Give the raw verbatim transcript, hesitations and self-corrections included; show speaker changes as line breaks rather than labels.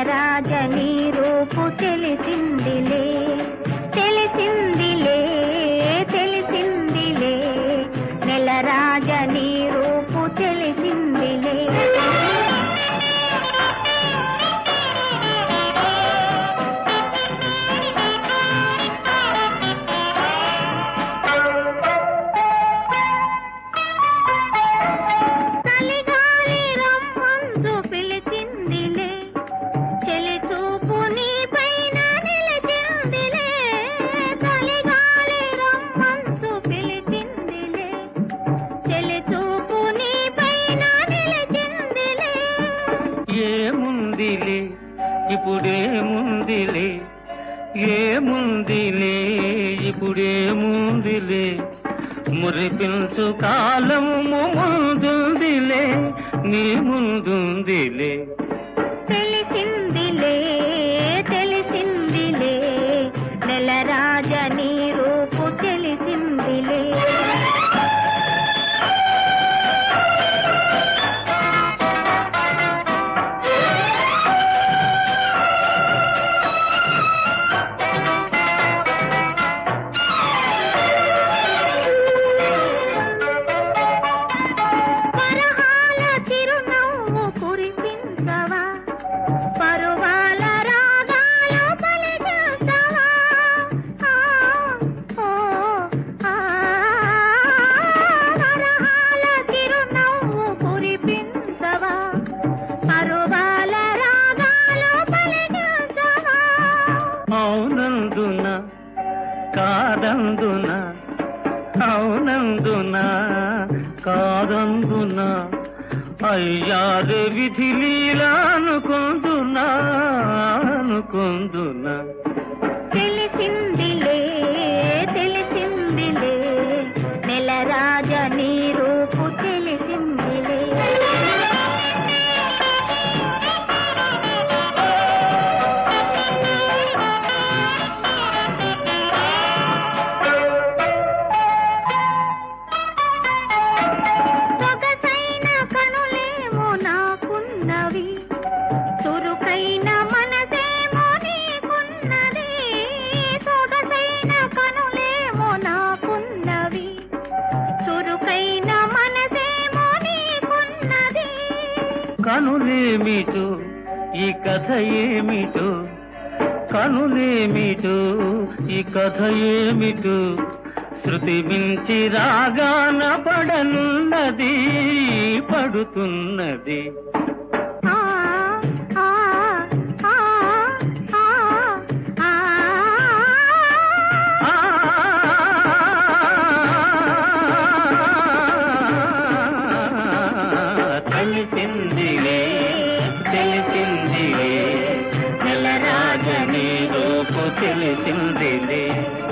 నెలరాజని రూపు తెలిసిందిలే తెలిసిందిలే తెలిసిందిలే నెలరాజని రూపు తెలిసిందిలే.
ఏముందిలే ఇప్పుడేముందిలే ఏముందిలే ఇప్పుడేముందిలే మురిపించు కాలము ముందుందిలే నీ ముందుందిలే.
తెలిసిందిలే తెలిసిందిలే నెలరాజని రూపు తెలిసిందిలే.
అవునందున కాదందున అవునందున కాదందున అయ్యారే విధి లీలా అనుకుందునా అనుకుందునా.
తెలిసిందిలే తెలిసిందిలే నెలరాజని రూపు తెలిసిందిలే. చురుకైన మనసేమో నీకున్నది సొగసైన కనులేమో నాకున్నవి చురుకైన మనసేమో నీకున్నది.
కనులేమిటో ఈ కథ ఏమిటో కనులేమిటో ఈ కథ ఏమిటో శృతి మించి రాగాన పడనున్నది పడుతున్నది. తెలిసిందిలే తెలిసిందిలే నెలరాజని రూపు తెలిసిందిలే.